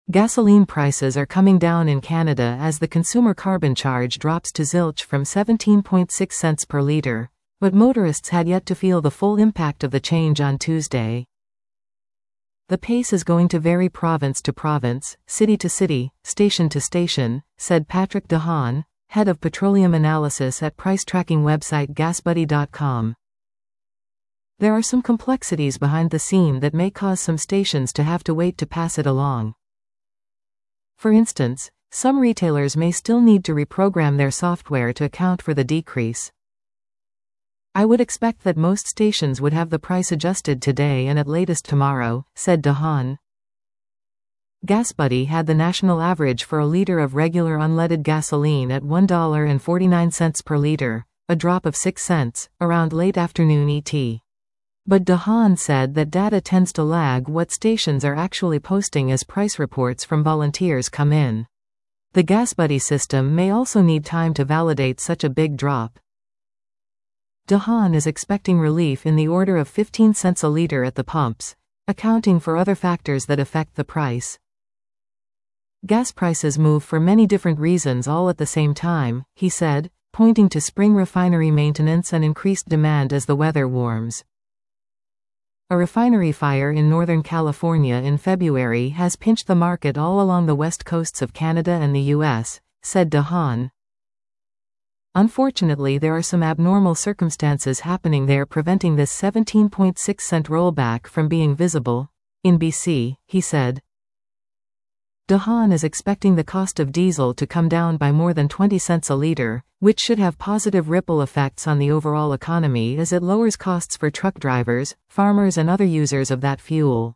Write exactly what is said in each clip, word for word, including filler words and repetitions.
Gasoline prices are coming down in Canada as the consumer carbon charge drops to zilch from seventeen point six cents per litre, but motorists had yet to feel the full impact of the change on Tuesday. The pace is going to vary province to province, city to city, station to station, said Patrick De Haan, head of petroleum analysis at price tracking website GasBuddy dot com. There are some complexities behind the scene that may cause some stations to have to wait to pass it along. For instance, some retailers may still need to reprogram their software to account for the decrease. I would expect that most stations would have the price adjusted today and at latest tomorrow, said De Haan. GasBuddy had the national average for a liter of regular unleaded gasoline at one dollar and forty-nine cents per liter, a drop of six cents, around late afternoon E T. But De Haan said that data tends to lag what stations are actually posting as price reports from volunteers come in. The GasBuddy system may also need time to validate such a big drop. De Haan is expecting relief in the order of fifteen cents a litre at the pumps, accounting for other factors that affect the price. Gas prices move for many different reasons all at the same time, he said, pointing to spring refinery maintenance and increased demand as the weather warms. A refinery fire in Northern California in February has pinched the market all along the west coasts of Canada and the U S, said De Haan. Unfortunately, there are some abnormal circumstances happening there preventing this seventeen point six cent rollback from being visible. In B C, he said. De Haan is expecting the cost of diesel to come down by more than twenty cents a litre, which should have positive ripple effects on the overall economy as it lowers costs for truck drivers, farmers and other users of that fuel.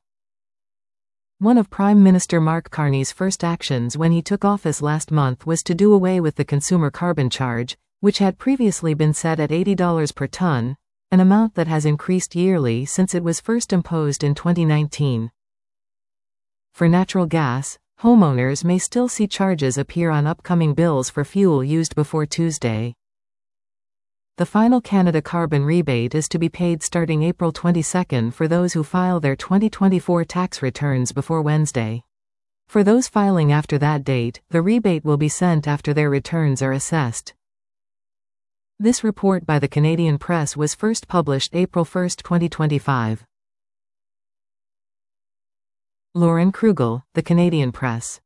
One of Prime Minister Mark Carney's first actions when he took office last month was to do away with the consumer carbon charge, which had previously been set at eighty dollars per tonne, an amount that has increased yearly since it was first imposed in twenty nineteen. For natural gas, homeowners may still see charges appear on upcoming bills for fuel used before Tuesday. The final Canada carbon rebate is to be paid starting April twenty-second for those who file their twenty twenty-four tax returns before Wednesday. For those filing after that date, the rebate will be sent after their returns are assessed. This report by the Canadian Press was first published April first, twenty twenty-five. Lauren Krugel, The Canadian Press.